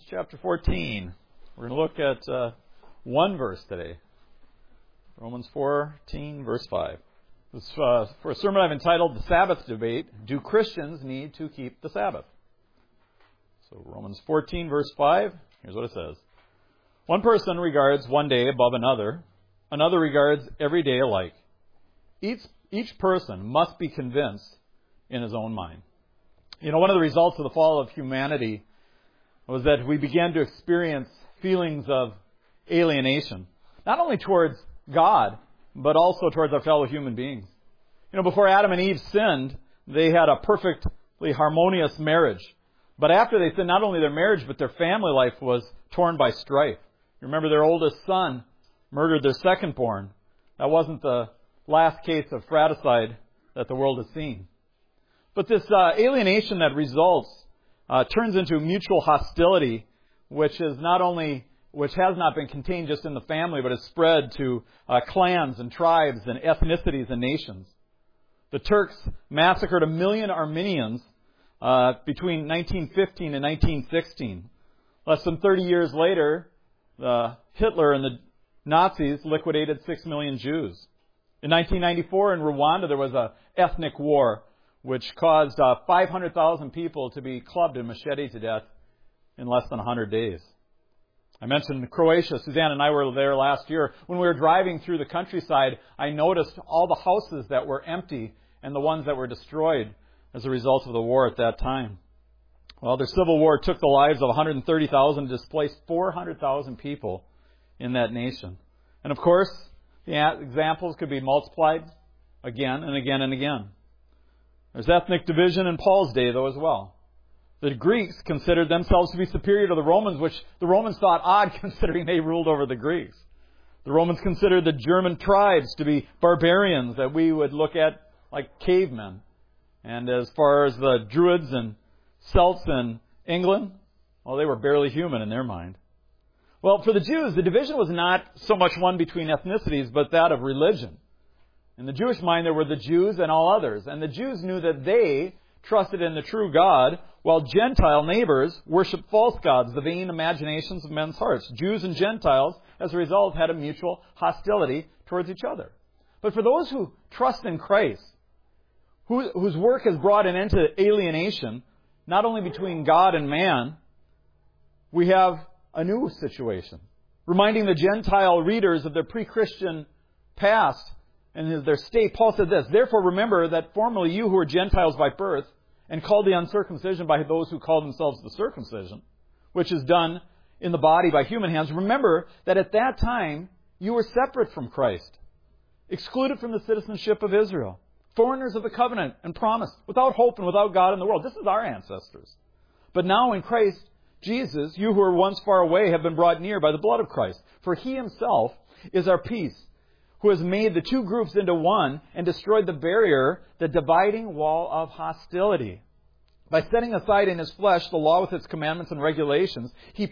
Romans chapter 14. We're going to look at one verse today. Romans 14, verse 5. This is for a sermon I've entitled The Sabbath Debate. Do Christians need to keep the Sabbath? So Romans 14, verse 5. Here's what it says. One person regards one day above another. Another regards every day alike. Each person must be convinced in his own mind. You know, one of the results of the fall of humanity was that we began to experience feelings of alienation, not only towards God, but also towards our fellow human beings. You know, before Adam and Eve sinned, they had a perfectly harmonious marriage. But after they sinned, not only their marriage, but their family life was torn by strife. You remember their oldest son murdered their second-born. That wasn't the last case of fratricide that the world has seen. But this alienation that results turns into mutual hostility, which has not been contained just in the family, but has spread to clans and tribes and ethnicities and nations. The Turks massacred 1 million Armenians between 1915 and 1916. Less than 30 years later, Hitler and the Nazis liquidated 6 million Jews. In 1994 in Rwanda, there was an ethnic war which caused 500,000 people to be clubbed and macheted to death in less than 100 days. I mentioned Croatia. Suzanne and I were there last year. When we were driving through the countryside, I noticed all the houses that were empty and the ones that were destroyed as a result of the war at that time. Well, the Civil War took the lives of 130,000 and displaced 400,000 people in that nation. And of course, the examples could be multiplied again and again and again. There's ethnic division in Paul's day, though, as well. The Greeks considered themselves to be superior to the Romans, which the Romans thought odd considering they ruled over the Greeks. The Romans considered the German tribes to be barbarians that we would look at like cavemen. And as far as the Druids and Celts in England, well, they were barely human in their mind. Well, for the Jews, the division was not so much one between ethnicities, but that of religion. In the Jewish mind, there were the Jews and all others. And the Jews knew that they trusted in the true God, while Gentile neighbors worshiped false gods, the vain imaginations of men's hearts. Jews and Gentiles, as a result, had a mutual hostility towards each other. But for those who trust in Christ, whose work has brought an end to alienation, not only between God and man, we have a new situation. Reminding the Gentile readers of their pre-Christian past and their state, Paul said this, "Therefore remember that formerly you who were Gentiles by birth and called the uncircumcision by those who call themselves the circumcision, which is done in the body by human hands, remember that at that time you were separate from Christ, excluded from the citizenship of Israel, foreigners of the covenant and promise, without hope and without God in the world." This is our ancestors. "But now in Christ Jesus, you who were once far away have been brought near by the blood of Christ. For He Himself is our peace, who has made the two groups into one and destroyed the barrier, the dividing wall of hostility. By setting aside in His flesh the law with its commandments and regulations, His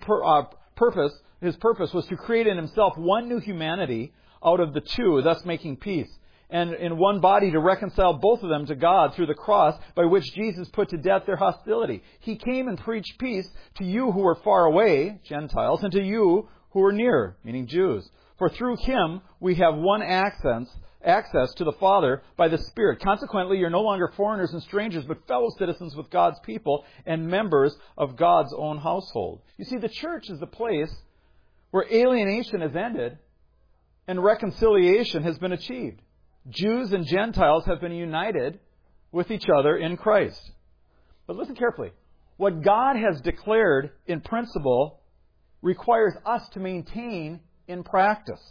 purpose was to create in Himself one new humanity out of the two, thus making peace, and in one body to reconcile both of them to God through the cross, by which Jesus put to death their hostility. He came and preached peace to you who were far away, Gentiles, and to you who were near, meaning Jews. For through Him we have one access to the Father by the Spirit. Consequently, you're no longer foreigners and strangers, but fellow citizens with God's people and members of God's own household." You see, the church is the place where alienation has ended and reconciliation has been achieved. Jews and Gentiles have been united with each other in Christ. But listen carefully. What God has declared in principle requires us to maintain in practice.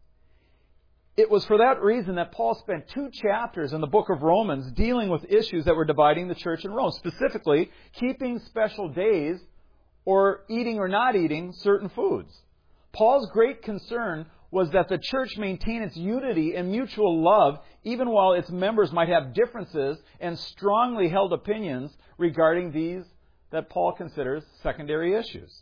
It was for that reason that Paul spent 2 chapters in the book of Romans dealing with issues that were dividing the church in Rome, specifically keeping special days or eating or not eating certain foods. Paul's great concern was that the church maintain its unity and mutual love even while its members might have differences and strongly held opinions regarding these that Paul considers secondary issues.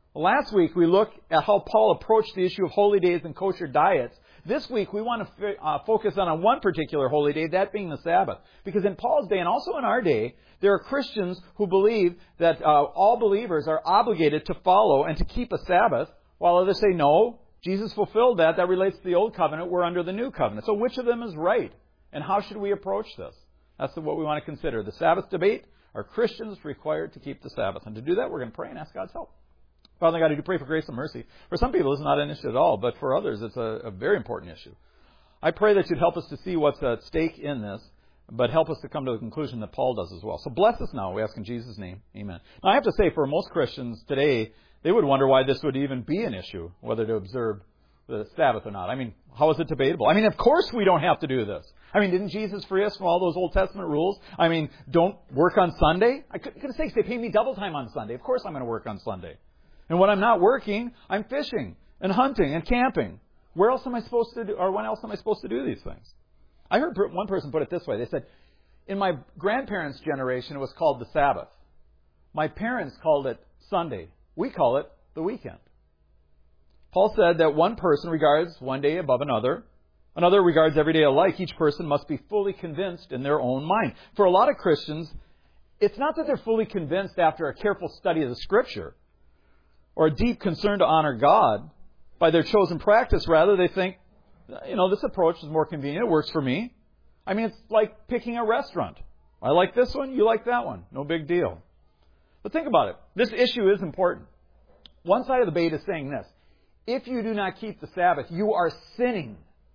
Last week we looked at how Paul approached the issue of holy days and kosher diets. This week we want to focus on one particular holy day, that being the Sabbath. Because in Paul's day and also in our day, there are Christians who believe that all believers are obligated to follow and to keep a Sabbath, while others say, no, Jesus fulfilled that. That relates to the Old Covenant. We're under the New Covenant. So which of them is right? And how should we approach this? That's what we want to consider. The Sabbath debate. Are Christians required to keep the Sabbath? And to do that, we're going to pray and ask God's help. Father God, I do pray for grace and mercy. For some people, it's not an issue at all, but for others, it's a very important issue. I pray that you'd help us to see what's at stake in this, but help us to come to the conclusion that Paul does as well. So bless us now, we ask in Jesus' name. Amen. Now, I have to say, for most Christians today, they would wonder why this would even be an issue, whether to observe the Sabbath or not. I mean, how is it debatable? I mean, of course we don't have to do this. I mean, didn't Jesus free us from all those Old Testament rules? I mean, don't work on Sunday? I could say they pay me double time on Sunday. Of course I'm going to work on Sunday. And when I'm not working, I'm fishing and hunting and camping. Where else am I supposed to do, or when else am I supposed to do these things? I heard one person put it this way. They said, in my grandparents' generation, it was called the Sabbath. My parents called it Sunday. We call it the weekend. Paul said that one person regards one day above another. Another regards every day alike. Each person must be fully convinced in their own mind. For a lot of Christians, it's not that they're fully convinced after a careful study of the Scripture or a deep concern to honor God by their chosen practice. Rather, they think, this approach is more convenient. It works for me. I mean, it's like picking a restaurant. I like this one. You like that one. No big deal. But think about it. This issue is important. One side of the debate is saying this. If you do not keep the Sabbath, you are sinning.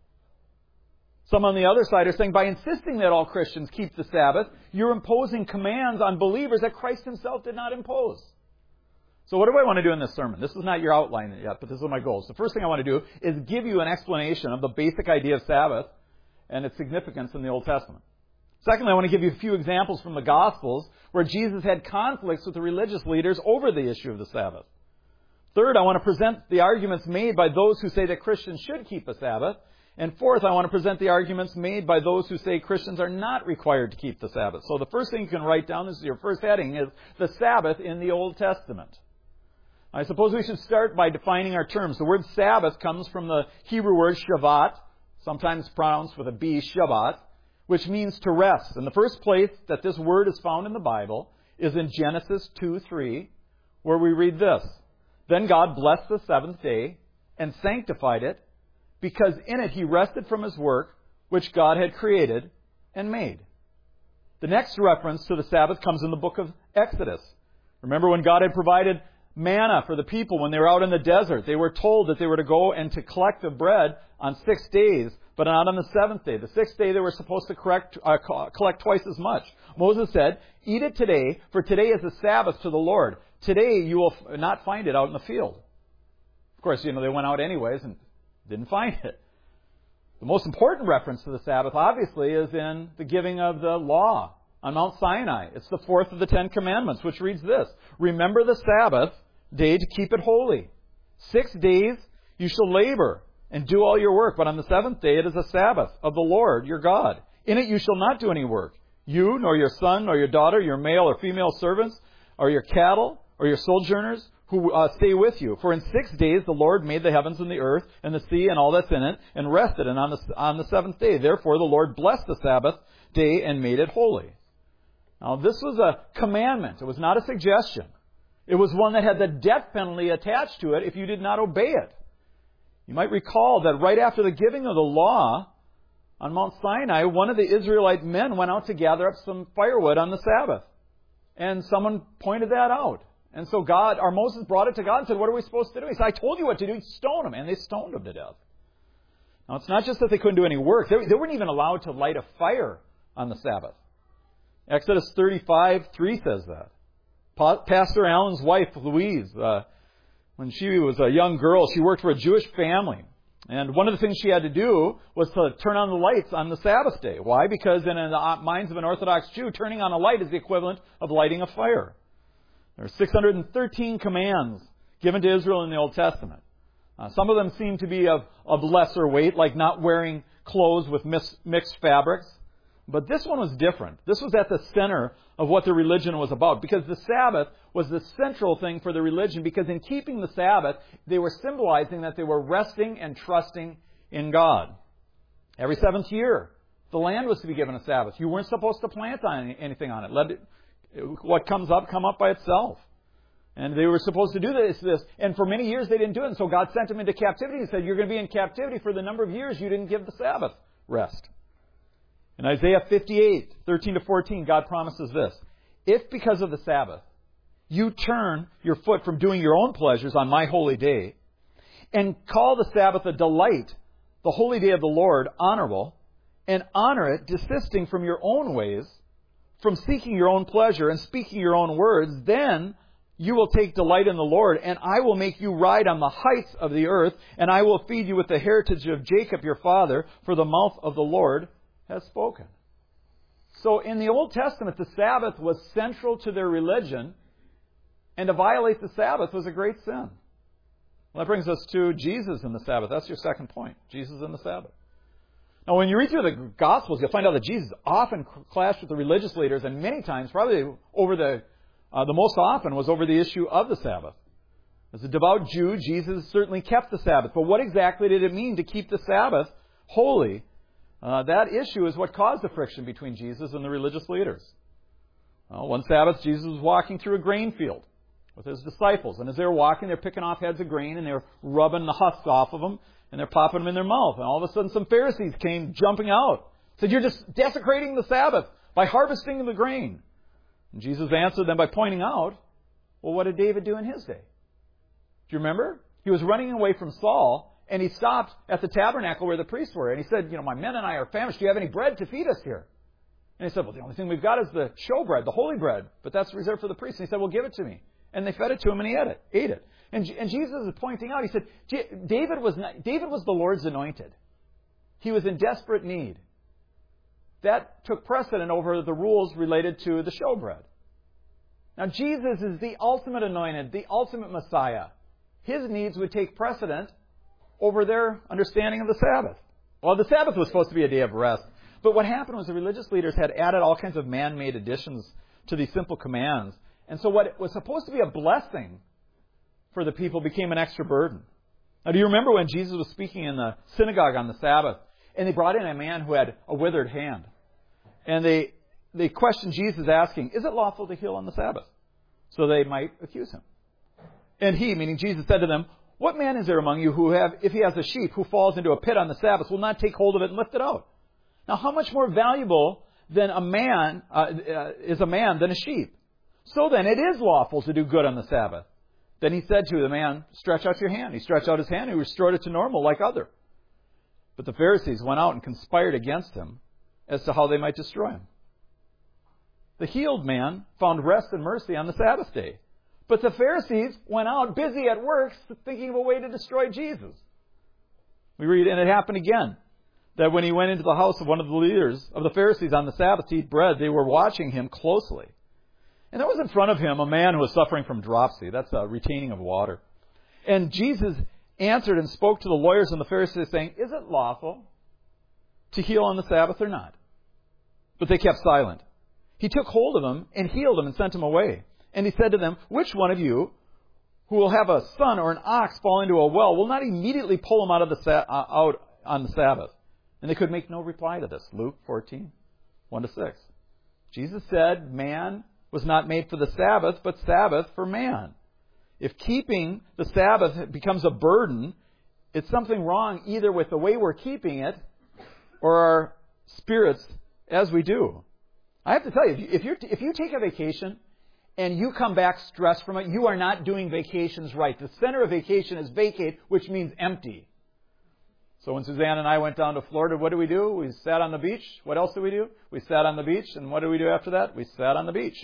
Some on the other side are saying by insisting that all Christians keep the Sabbath, you're imposing commands on believers that Christ himself did not impose. So what do I want to do in this sermon? This is not your outline yet, but this is my goals. The first thing I want to do is give you an explanation of the basic idea of Sabbath and its significance in the Old Testament. Secondly, I want to give you a few examples from the Gospels where Jesus had conflicts with the religious leaders over the issue of the Sabbath. Third, I want to present the arguments made by those who say that Christians should keep a Sabbath. And fourth, I want to present the arguments made by those who say Christians are not required to keep the Sabbath. So the first thing you can write down, this is your first heading, is the Sabbath in the Old Testament. I suppose we should start by defining our terms. The word Sabbath comes from the Hebrew word Shabbat, sometimes pronounced with a B, Shabbat, which means to rest. And the first place that this word is found in the Bible is in Genesis 2:3, where we read this. Then God blessed the seventh day and sanctified it, because in it he rested from his work, which God had created and made. The next reference to the Sabbath comes in the book of Exodus. Remember when God had provided manna for the people when they were out in the desert. They were told that they were to go and to collect the bread on 6 days, but not on the seventh day. The sixth day they were supposed to collect twice as much. Moses said, "Eat it today, for today is the Sabbath to the Lord. Today you will not find it out in the field." Of course, they went out anyways and didn't find it. The most important reference to the Sabbath, obviously, is in the giving of the law on Mount Sinai. It's the fourth of the 10 Commandments, which reads this: "Remember the Sabbath day to keep it holy. 6 days you shall labor and do all your work, but on the seventh day it is a Sabbath of the Lord your God. In it you shall not do any work, you, nor your son, nor your daughter, your male or female servants, or your cattle, or your sojourners who stay with you. For in 6 days the Lord made the heavens and the earth and the sea and all that's in it, and rested and on the seventh day. Therefore the Lord blessed the Sabbath day and made it holy." Now this was a commandment. It was not a suggestion. It was one that had the death penalty attached to it if you did not obey it. You might recall that right after the giving of the law on Mount Sinai, one of the Israelite men went out to gather up some firewood on the Sabbath. And someone pointed that out. And so Moses brought it to God and said, "What are we supposed to do?" He said, "I told you what to do. Stone him." And they stoned him to death. Now, it's not just that they couldn't do any work. They weren't even allowed to light a fire on the Sabbath. Exodus 35:3 says that. Pastor Allen's wife, Louise, when she was a young girl, she worked for a Jewish family. And one of the things she had to do was to turn on the lights on the Sabbath day. Why? Because in the minds of an Orthodox Jew, turning on a light is the equivalent of lighting a fire. There are 613 commands given to Israel in the Old Testament. Some of them seem to be of lesser weight, like not wearing clothes with mixed fabrics. But this one was different. This was at the center of what the religion was about, because the Sabbath was the central thing for the religion, because in keeping the Sabbath, they were symbolizing that they were resting and trusting in God. Every seventh year, the land was to be given a Sabbath. You weren't supposed to plant anything on it. Let it, what comes up, come up by itself. And they were supposed to do this. And for many years, they didn't do it. And so God sent them into captivity and said, you're going to be in captivity for the number of years you didn't give the Sabbath rest. In Isaiah 58, 13-14, God promises this. If because of the Sabbath, you turn your foot from doing your own pleasures on my holy day, and call the Sabbath a delight, the holy day of the Lord honorable, and honor it, desisting from your own ways, from seeking your own pleasure and speaking your own words, then you will take delight in the Lord, and I will make you ride on the heights of the earth, and I will feed you with the heritage of Jacob your father, for the mouth of the Lord has spoken. So in the Old Testament, the Sabbath was central to their religion, and to violate the Sabbath was a great sin. Well, that brings us to Jesus and the Sabbath. That's your second point, Jesus and the Sabbath. Now, when you read through the Gospels, you'll find out that Jesus often clashed with the religious leaders, and many times, probably over the most often, was over the issue of the Sabbath. As a devout Jew, Jesus certainly kept the Sabbath. But what exactly did it mean to keep the Sabbath holy? That issue is what caused the friction between Jesus and the religious leaders. One Sabbath, Jesus was walking through a grain field with his disciples. And as they were walking, they're picking off heads of grain, and they're rubbing the husks off of them, and they're popping them in their mouth. And all of a sudden, some Pharisees came jumping out. Said, you're just desecrating the Sabbath by harvesting the grain. And Jesus answered them by pointing out, well, what did David do in his day? Do you remember? He was running away from Saul, and he stopped at the tabernacle where the priests were. And he said, my men and I are famished. Do you have any bread to feed us here? And he said, well, the only thing we've got is the showbread, the holy bread. But that's reserved for the priests. And he said, well, give it to me. And they fed it to him, and he ate it. And Jesus is pointing out, he said, David was the Lord's anointed. He was in desperate need. That took precedent over the rules related to the showbread. Now, Jesus is the ultimate anointed, the ultimate Messiah. His needs would take precedent over their understanding of the Sabbath. Well, the Sabbath was supposed to be a day of rest. But what happened was the religious leaders had added all kinds of man-made additions to these simple commands. And so what was supposed to be a blessing for the people became an extra burden. Now, do you remember when Jesus was speaking in the synagogue on the Sabbath, and they brought in a man who had a withered hand? And they questioned Jesus, asking, is it lawful to heal on the Sabbath? So they might accuse him. And he, meaning Jesus, said to them, what man is there among you who, if he has a sheep who falls into a pit on the Sabbath, will not take hold of it and lift it out? Now, how much more valuable than is a man than a sheep? So then, it is lawful to do good on the Sabbath. Then he said to the man, stretch out your hand. He stretched out his hand and he restored it to normal like other. But the Pharisees went out and conspired against him as to how they might destroy him. The healed man found rest and mercy on the Sabbath day. But the Pharisees went out busy at work thinking of a way to destroy Jesus. We read, and it happened again, that when he went into the house of one of the leaders of the Pharisees on the Sabbath to eat bread, they were watching him closely. And there was in front of him a man who was suffering from dropsy. That's a retaining of water. And Jesus answered and spoke to the lawyers and the Pharisees, saying, is it lawful to heal on the Sabbath or not? But they kept silent. He took hold of them and healed them and sent them away. And he said to them, which one of you who will have a son or an ox fall into a well will not immediately pull him out on the Sabbath? And they could make no reply to this. Luke 14, 1-6. Jesus said, man was not made for the Sabbath, but Sabbath for man. If keeping the Sabbath becomes a burden, it's something wrong either with the way we're keeping it or our spirits as we do. I have to tell you, if you take a vacation and you come back stressed from it, you are not doing vacations right. The center of vacation is vacate, which means empty. So when Suzanne and I went down to Florida, what did we do? We sat on the beach. What else did we do? We sat on the beach. And what did we do after that? We sat on the beach.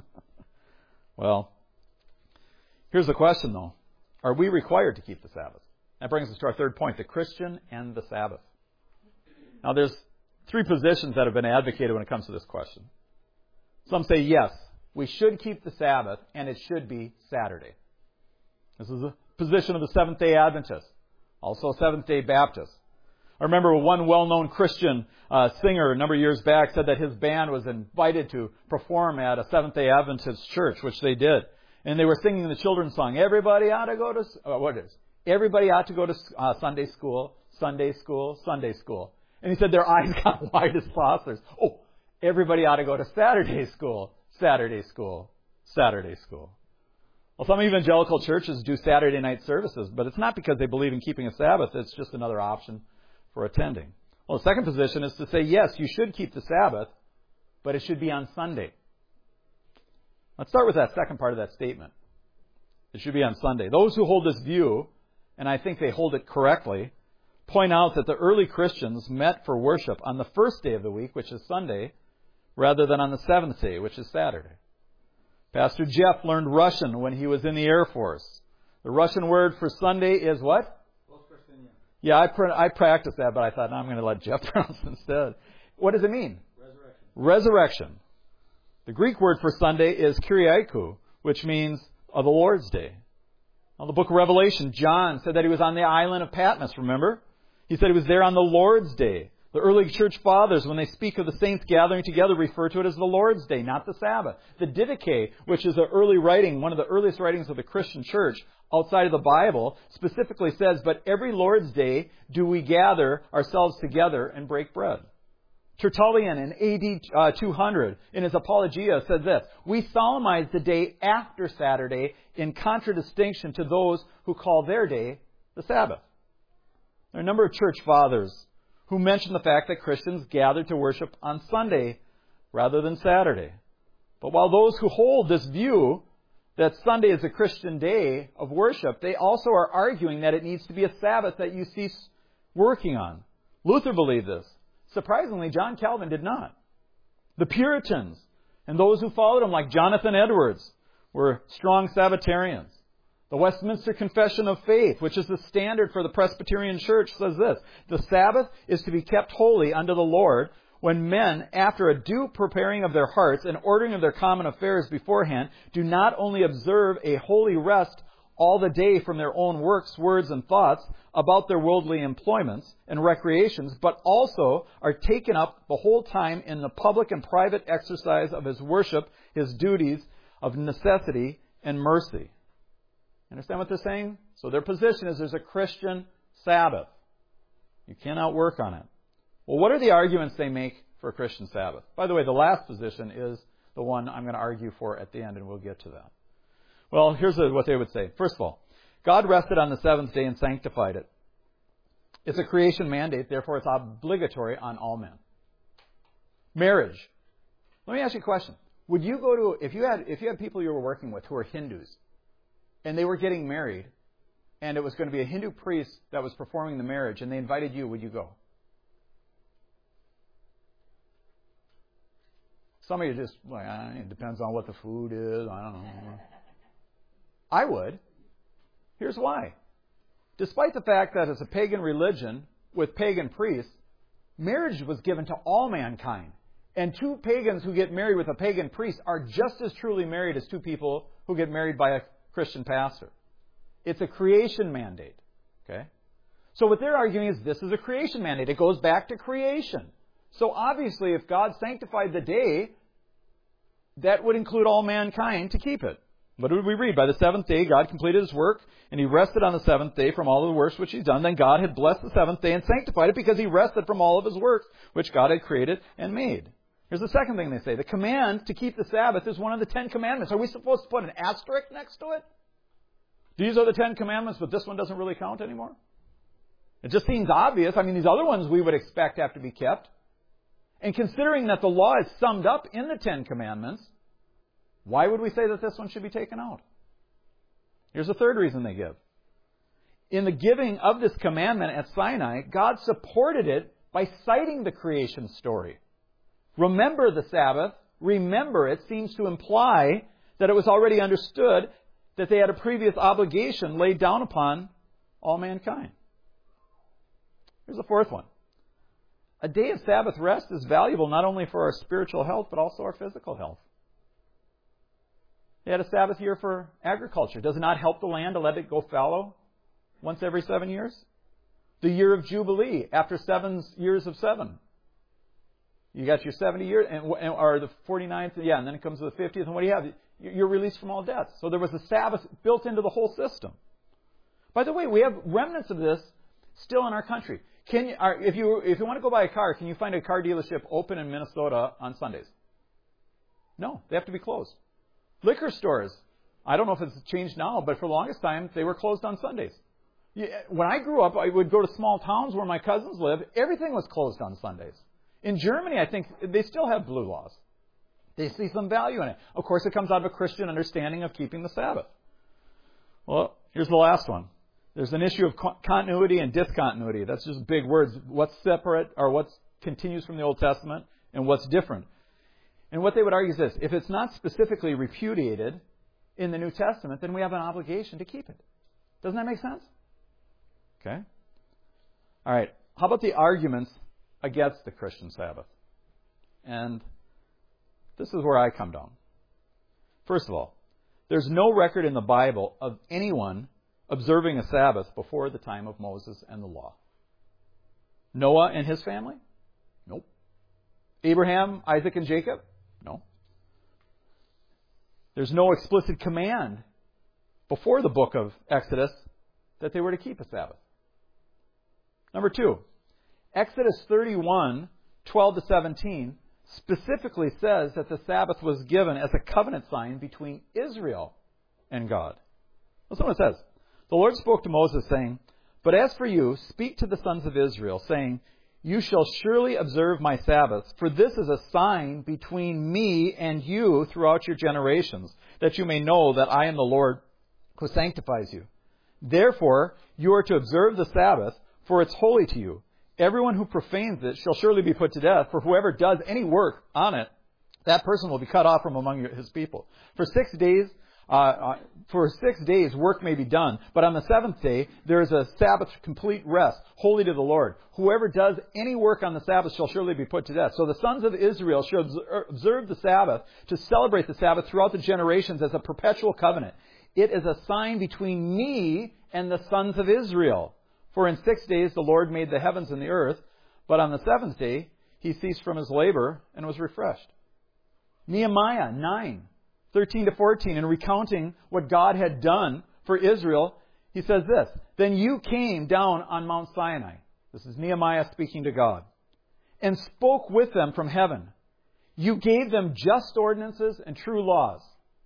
Well, here's the question, though. Are we required to keep the Sabbath? That brings us to our third point, the Christian and the Sabbath. Now, there's three positions that have been advocated when it comes to this question. Some say, yes, we should keep the Sabbath, and it should be Saturday. This is the position of the Seventh-day Adventists, also Seventh-day Baptists. I remember one well-known Christian singer a number of years back said that his band was invited to perform at a Seventh-day Adventist church, which they did. And they were singing the children's song, everybody ought to go to, everybody ought to go to Sunday school, Sunday school, Sunday school. And he said their eyes got wide as saucers. Oh, everybody ought to go to Saturday school, Saturday school, Saturday school. Well, some evangelical churches do Saturday night services, but it's not because they believe in keeping a Sabbath. It's just another option for attending. Well, the second position is to say, yes, you should keep the Sabbath, but it should be on Sunday. Let's start with that second part of that statement. It should be on Sunday. Those who hold this view, and I think they hold it correctly, point out that the early Christians met for worship on the first day of the week, which is Sunday, rather than on the seventh day, which is Saturday. Pastor Jeff learned Russian when he was in the Air Force. The Russian word for Sunday is what? Yeah, I practiced that, but I thought, no, I'm going to let Jeff pronounce instead. What does it mean? Resurrection. The Greek word for Sunday is Kyriakou, which means the Lord's Day. Now, the book of Revelation, John said that he was on the island of Patmos, remember? He said he was there on the Lord's Day. The early church fathers, when they speak of the saints gathering together, refer to it as the Lord's Day, not the Sabbath. The Didache, which is an early writing, one of the earliest writings of the Christian church outside of the Bible, specifically says, but every Lord's Day do we gather ourselves together and break bread. Tertullian in AD 200, in his Apologia, said this, we solemnize the day after Saturday in contradistinction to those who call their day the Sabbath. There are a number of church fathers who mention the fact that Christians gather to worship on Sunday rather than Saturday. But while those who hold this view that Sunday is a Christian day of worship, they also are arguing that it needs to be a Sabbath that you cease working on. Luther believed this. Surprisingly, John Calvin did not. The Puritans and those who followed him, like Jonathan Edwards, were strong Sabbatarians. The Westminster Confession of Faith, which is the standard for the Presbyterian Church, says this, the Sabbath is to be kept holy unto the Lord when men, after a due preparing of their hearts and ordering of their common affairs beforehand, do not only observe a holy rest all the day from their own works, words, and thoughts about their worldly employments and recreations, but also are taken up the whole time in the public and private exercise of his worship, his duties of necessity and mercy. Understand what they're saying? So their position is there's a Christian Sabbath. You cannot work on it. Well, what are the arguments they make for a Christian Sabbath? By the way, the last position is the one I'm going to argue for at the end, and we'll get to that. Well, here's what they would say. First of all, God rested on the seventh day and sanctified it. It's a creation mandate, therefore it's obligatory on all men. Marriage. Let me ask you a question. Would you go to, if you had people you were working with who were Hindus, and they were getting married, and it was going to be a Hindu priest that was performing the marriage, and they invited you, would you go? Some of you just, well, it depends on what the food is, I don't know. I would. Here's why. Despite the fact that it's a pagan religion with pagan priests, marriage was given to all mankind. And two pagans who get married with a pagan priest are just as truly married as two people who get married by a Christian pastor. It's a creation mandate. Okay? So what they're arguing is this is a creation mandate. It goes back to creation. So obviously if God sanctified the day, that would include all mankind to keep it. What did we read? By the seventh day, God completed His work, and He rested on the seventh day from all of the works which He's done. Then God had blessed the seventh day and sanctified it because He rested from all of His works which God had created and made. Here's the second thing they say. The command to keep the Sabbath is one of the 10 Commandments. Are we supposed to put an asterisk next to it? These are the 10 Commandments, but this one doesn't really count anymore? It just seems obvious. I mean, these other ones we would expect have to be kept. And considering that the law is summed up in the 10 Commandments, why would we say that this one should be taken out? Here's the third reason they give. In the giving of this commandment at Sinai, God supported it by citing the creation story. Remember the Sabbath. Remember it seems to imply that it was already understood that they had a previous obligation laid down upon all mankind. Here's the fourth one. A day of Sabbath rest is valuable not only for our spiritual health, but also our physical health. They had a Sabbath year for agriculture. Does it not help the land to let it go fallow once every 7 years? the year of Jubilee after 7 years of 7. You got your 70 years, or the 49th, and then it comes to the 50th, and what do you have? You're released from all debts. So there was a Sabbath built into the whole system. By the way, we have remnants of this still in our country. If you want to go buy a car, can you find a car dealership open in Minnesota on Sundays? No, they have to be closed. Liquor stores, I don't know if it's changed now, but for the longest time, they were closed on Sundays. When I grew up, I would go to small towns where my cousins live. Everything was closed on Sundays. In Germany, I think they still have blue laws. They see some value in it. Of course, it comes out of a Christian understanding of keeping the Sabbath. Well, here's the last one. There's an issue of continuity and discontinuity. That's just big words. What's separate or what continues from the Old Testament and what's different. And what they would argue is this. If it's not specifically repudiated in the New Testament, then we have an obligation to keep it. Doesn't that make sense? Okay. All right. How about the arguments against the Christian Sabbath? And this is where I come down. First of all, there's no record in the Bible of anyone observing a Sabbath before the time of Moses and the law. Noah and his family? Nope. Abraham, Isaac, and Jacob? No. There's no explicit command before the book of Exodus that they were to keep a Sabbath. Number 2, Exodus 31:12-17 specifically says that the Sabbath was given as a covenant sign between Israel and God. Listen what it says. The Lord spoke to Moses, saying, "But as for you, speak to the sons of Israel, saying, You shall surely observe my Sabbaths, for this is a sign between me and you throughout your generations, that you may know that I am the Lord who sanctifies you. Therefore, you are to observe the Sabbath, for it's holy to you. Everyone who profanes it shall surely be put to death, for whoever does any work on it, that person will be cut off from among his people. For 6 days work may be done, but on the seventh day there is a Sabbath complete rest, holy to the Lord. Whoever does any work on the Sabbath shall surely be put to death." So the sons of Israel shall observe the Sabbath to celebrate the Sabbath throughout the generations as a perpetual covenant. It is a sign between me and the sons of Israel. For in 6 days the Lord made the heavens and the earth, but on the seventh day he ceased from his labor and was refreshed. Nehemiah 9:13-14, in recounting what God had done for Israel, he says this, "Then you came down on Mount Sinai," this is Nehemiah speaking to God, "and spoke with them from heaven. You gave them just ordinances and true laws,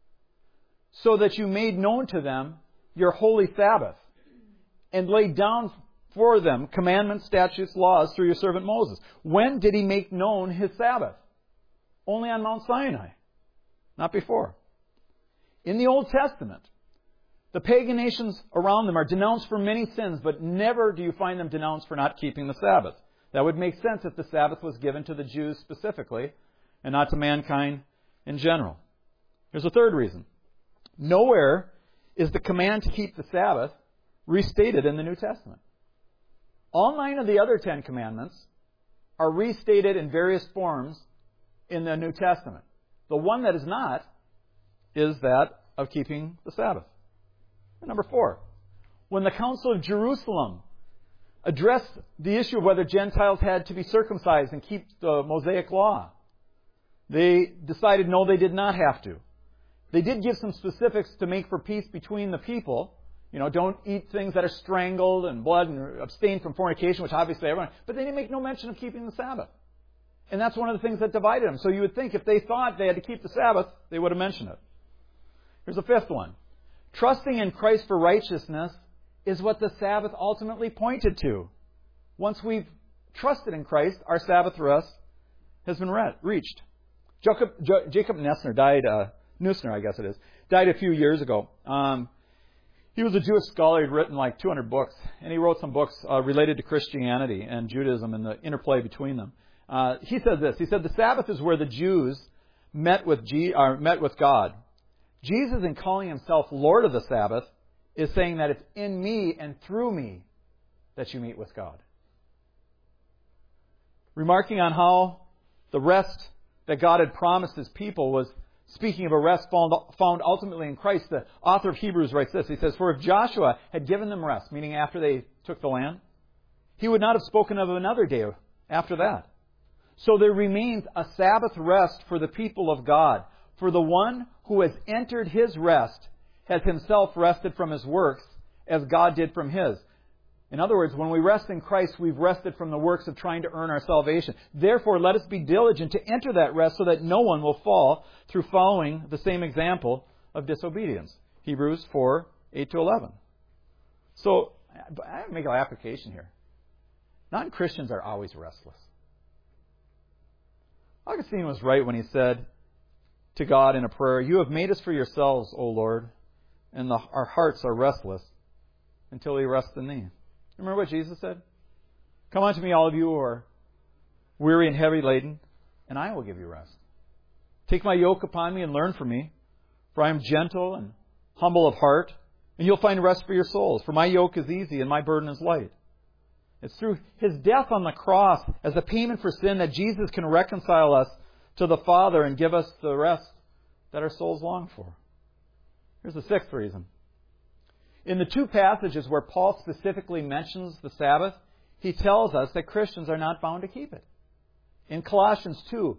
so that you made known to them your holy Sabbath, and laid down for them commandments, statutes, laws through your servant Moses." When did he make known his Sabbath? Only on Mount Sinai. Not before. In the Old Testament, the pagan nations around them are denounced for many sins, but never do you find them denounced for not keeping the Sabbath. That would make sense if the Sabbath was given to the Jews specifically, and not to mankind in general. Here's a third reason. Nowhere is the command to keep the Sabbath restated in the New Testament. All 9 of the other 10 commandments are restated in various forms in the New Testament. The one that is not is that of keeping the Sabbath. And number 4, when the Council of Jerusalem addressed the issue of whether Gentiles had to be circumcised and keep the Mosaic law, they decided no, they did not have to. They did give some specifics to make for peace between the people. Don't eat things that are strangled and blood, and abstain from fornication, which obviously everyone, but they didn't make no mention of keeping the Sabbath. And that's one of the things that divided them. So you would think if they thought they had to keep the Sabbath, they would have mentioned it. Here's a 5th one. Trusting in Christ for righteousness is what the Sabbath ultimately pointed to. Once we've trusted in Christ, our Sabbath rest has been reached. Jacob Neusner died, died a few years ago. He was a Jewish scholar. He'd written like 200 books, and he wrote some books related to Christianity and Judaism and the interplay between them. He said this. He said, "The Sabbath is where the Jews met with God. Jesus, in calling himself Lord of the Sabbath, is saying that it's in me and through me that you meet with God." Remarking on how the rest that God had promised his people was speaking of a rest found ultimately in Christ, the author of Hebrews writes this. He says, "For if Joshua had given them rest," meaning after they took the land, He would not have spoken of another day after that. So there remains a Sabbath rest for the people of God. For the one who has entered his rest has himself rested from his works as God did from his. In other words, when we rest in Christ, we've rested from the works of trying to earn our salvation. Therefore, let us be diligent to enter that rest so that no one will fall through following the same example of disobedience. Hebrews 4, 8-11. So, I make an application here. Non-Christians are always restless. Augustine was right when he said to God in a prayer, "You have made us for yourselves, O Lord, and our hearts are restless until we rest in Thee." Remember what Jesus said? "Come unto me, all of you who are weary and heavy laden, and I will give you rest. Take my yoke upon me and learn from me, for I am gentle and humble of heart, and you'll find rest for your souls. For my yoke is easy and my burden is light." It's through His death on the cross as a payment for sin that Jesus can reconcile us to the Father and give us the rest that our souls long for. Here's the sixth reason. In the two passages where Paul specifically mentions the Sabbath, he tells us that Christians are not bound to keep it. In Colossians 2,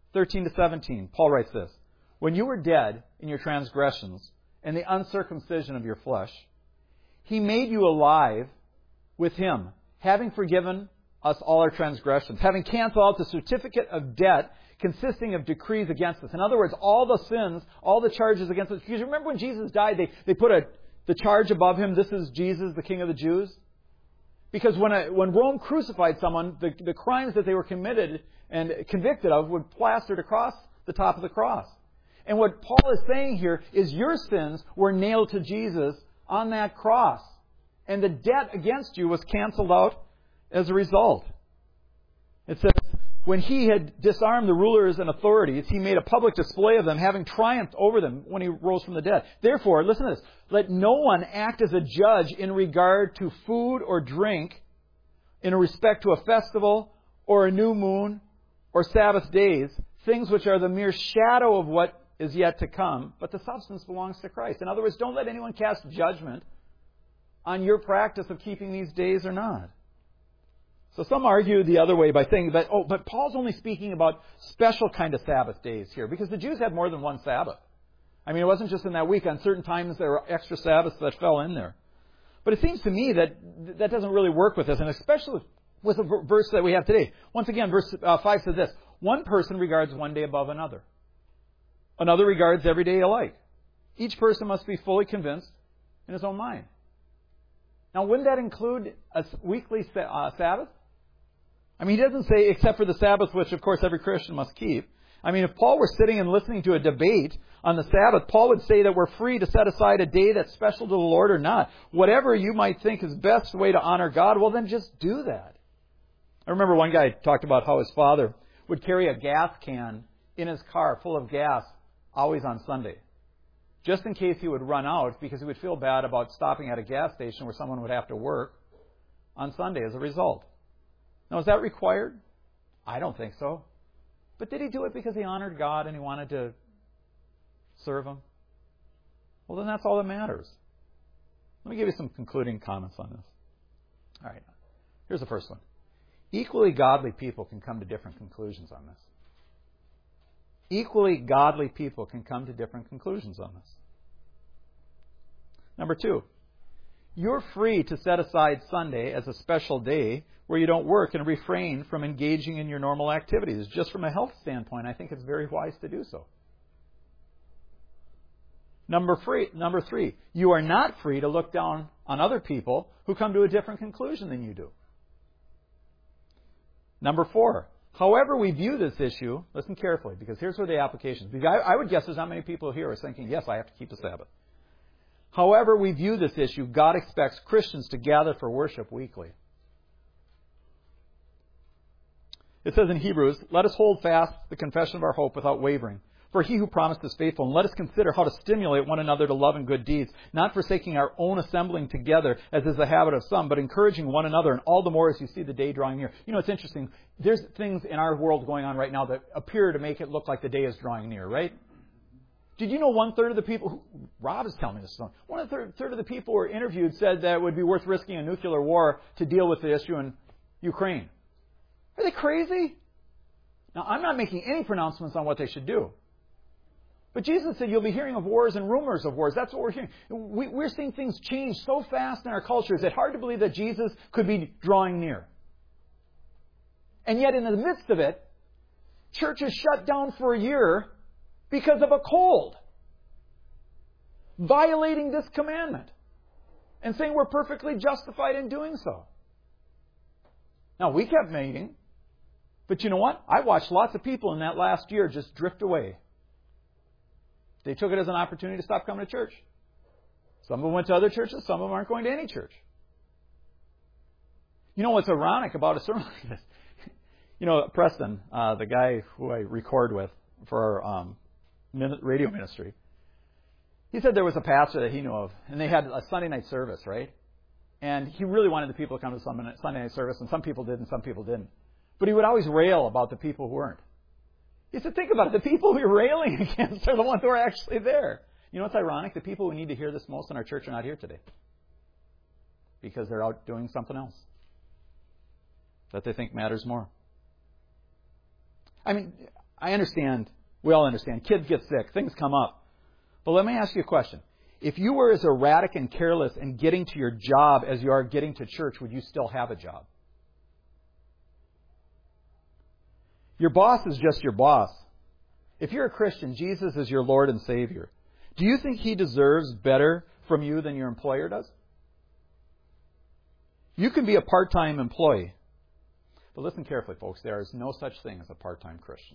13-17, Paul writes this, "When you were dead in your transgressions and the uncircumcision of your flesh, He made you alive with Him, having forgiven us all our transgressions, having canceled out the certificate of debt consisting of decrees against us." In other words, all the sins, all the charges against us. Because remember when Jesus died, they put the charge above Him, "This is Jesus, the King of the Jews." Because when Rome crucified someone, the crimes that they were committed and convicted of would plastered across the top of the cross. And what Paul is saying here is your sins were nailed to Jesus on that cross. And the debt against you was canceled out as a result. It says, when He had disarmed the rulers and authorities, He made a public display of them, having triumphed over them when He rose from the dead. Therefore, listen to this, let no one act as a judge in regard to food or drink, in respect to a festival or a new moon or Sabbath days, things which are the mere shadow of what is yet to come, but the substance belongs to Christ. In other words, don't let anyone cast judgment on your practice of keeping these days or not. So some argue the other way by saying that, but Paul's only speaking about special kind of Sabbath days here, because the Jews had more than one Sabbath. I mean, it wasn't just in that week. On certain times there were extra Sabbaths that fell in there. But it seems to me that doesn't really work with us, and especially with the verse that we have today. Once again, verse 5 says this, "One person regards one day above another. Another regards every day alike. Each person must be fully convinced in his own mind." Now, wouldn't that include a weekly Sabbath? I mean, he doesn't say except for the Sabbath, which of course every Christian must keep. I mean, if Paul were sitting and listening to a debate on the Sabbath, Paul would say that we're free to set aside a day that's special to the Lord or not. Whatever you might think is best way to honor God, well then just do that. I remember one guy talked about how his father would carry a gas can in his car full of gas always on Sunday, just in case he would run out, because he would feel bad about stopping at a gas station where someone would have to work on Sunday as a result. Now, is that required? I don't think so. But did he do it because he honored God and he wanted to serve Him? Well, then that's all that matters. Let me give you some concluding comments on this. All right. Here's the first one. Equally godly people can come to different conclusions on this. Equally godly people can come to different conclusions on this. Number 2, you're free to set aside Sunday as a special day where you don't work and refrain from engaging in your normal activities. Just from a health standpoint, I think it's very wise to do so. Number 3, you are not free to look down on other people who come to a different conclusion than you do. Number 4, however we view this issue, listen carefully, because here's where the application is. I would guess there's not many people here who are thinking, yes, I have to keep the Sabbath. However we view this issue, God expects Christians to gather for worship weekly. It says in Hebrews, let us hold fast the confession of our hope without wavering. For He who promised is faithful, and let us consider how to stimulate one another to love and good deeds, not forsaking our own assembling together, as is the habit of some, but encouraging one another, and all the more as you see the day drawing near. You know, it's interesting. There's things in our world going on right now that appear to make it look like the day is drawing near, right? Did you know 1/3 of the people, Rob is telling me this story, 1/3 of the people who were interviewed said that it would be worth risking a nuclear war to deal with the issue in Ukraine? Are they crazy? Now, I'm not making any pronouncements on what they should do. But Jesus said you'll be hearing of wars and rumors of wars. That's what we're hearing. We're seeing things change so fast in our culture. Is it hard to believe that Jesus could be drawing near? And yet in the midst of it, churches shut down for a year because of a cold, violating this commandment and saying we're perfectly justified in doing so. Now, we kept meeting, but you know what? I watched lots of people in that last year just drift away. They took it as an opportunity to stop coming to church. Some of them went to other churches, some of them aren't going to any church. You know what's ironic about a sermon like this? You know, Preston, the guy who I record with for our radio ministry, he said there was a pastor that he knew of, and they had a Sunday night service, right? And he really wanted the people to come to Sunday night service, and some people did and some people didn't. But he would always rail about the people who weren't. He said, think about it. The people who you're railing against are the ones who are actually there. You know what's ironic? The people who need to hear this most in our church are not here today. Because they're out doing something else that they think matters more. I mean, I understand. We all understand. Kids get sick. Things come up. But let me ask you a question. If you were as erratic and careless in getting to your job as you are getting to church, would you still have a job? Your boss is just your boss. If you're a Christian, Jesus is your Lord and Savior. Do you think He deserves better from you than your employer does? You can be a part-time employee. But listen carefully, folks. There is no such thing as a part-time Christian.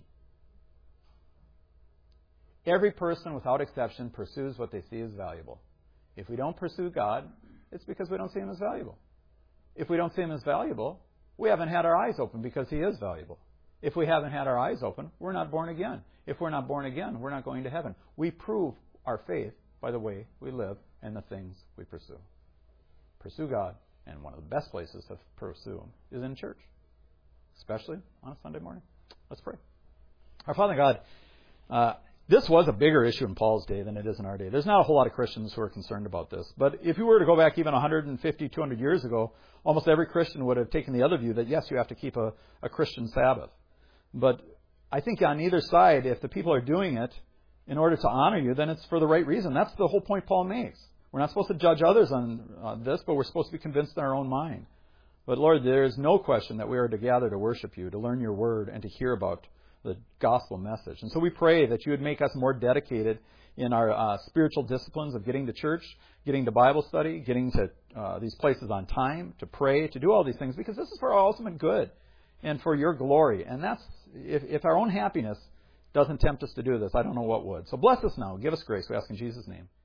Every person, without exception, pursues what they see as valuable. If we don't pursue God, it's because we don't see Him as valuable. If we don't see Him as valuable, we haven't had our eyes open because He is valuable. If we haven't had our eyes open, we're not born again. If we're not born again, we're not going to heaven. We prove our faith by the way we live and the things we pursue. Pursue God, and one of the best places to pursue Him is in church, especially on a Sunday morning. Let's pray. Our Father God, this was a bigger issue in Paul's day than it is in our day. There's not a whole lot of Christians who are concerned about this. But if you were to go back even 150, 200 years ago, almost every Christian would have taken the other view that, yes, you have to keep a Christian Sabbath. But I think on either side, if the people are doing it in order to honor you, then it's for the right reason. That's the whole point Paul makes. We're not supposed to judge others on this, but we're supposed to be convinced in our own mind. But Lord, there is no question that we are to gather to worship you, to learn your word, and to hear about the gospel message. And so we pray that you would make us more dedicated in our spiritual disciplines of getting to church, getting to Bible study, getting to these places on time, to pray, to do all these things, because this is for our ultimate good and for your glory. And that's, if our own happiness doesn't tempt us to do this, I don't know what would. So bless us now. Give us grace. We ask in Jesus' name.